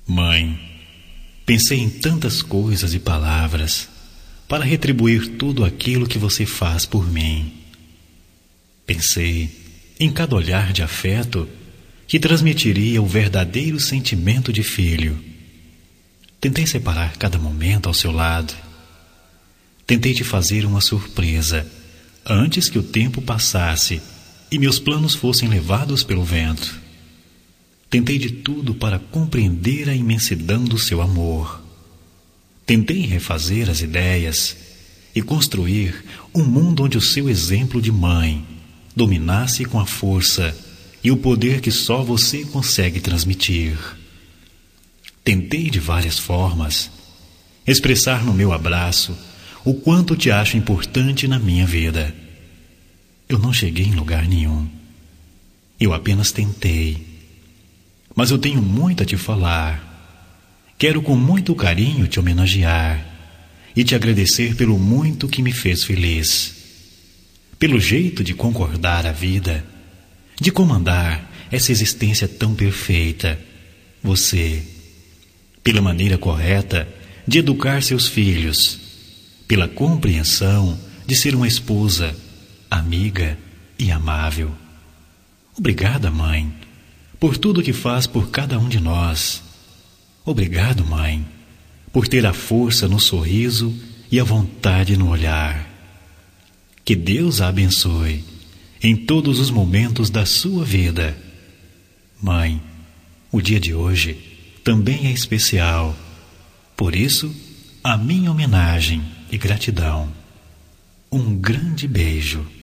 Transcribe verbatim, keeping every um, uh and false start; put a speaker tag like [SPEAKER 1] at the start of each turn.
[SPEAKER 1] Mãe, pensei em tantas coisas e palavras para retribuir tudo aquilo que você faz por mim. Pensei em cada olhar de afeto que transmitiria o verdadeiro sentimento de filho. Tentei separar cada momento ao seu lado. Tentei te fazer uma surpresa antes que o tempo passasse e meus planos fossem levados pelo vento. Tentei de tudo para compreender a imensidão do seu amor. Tentei refazer as ideias e construir um mundo onde o seu exemplo de mãe dominasse com a força e o poder que só você consegue transmitir. Tentei de várias formas expressar no meu abraço o quanto te acho importante na minha vida. Eu não cheguei em lugar nenhum. Eu apenas tentei. Mas eu tenho muito a te falar. Quero com muito carinho te homenagear e te agradecer pelo muito que me fez feliz. Pelo jeito de concordar a vida, de comandar essa existência tão perfeita. Você, pela maneira correta de educar seus filhos, pela compreensão de ser uma esposa, amiga e amável. Obrigada, mãe, por tudo que faz por cada um de nós. Obrigado, mãe, por ter a força no sorriso e a vontade no olhar. Que Deus a abençoe em todos os momentos da sua vida. Mãe, o dia de hoje também é especial. Por isso, a minha homenagem e gratidão. Um grande beijo.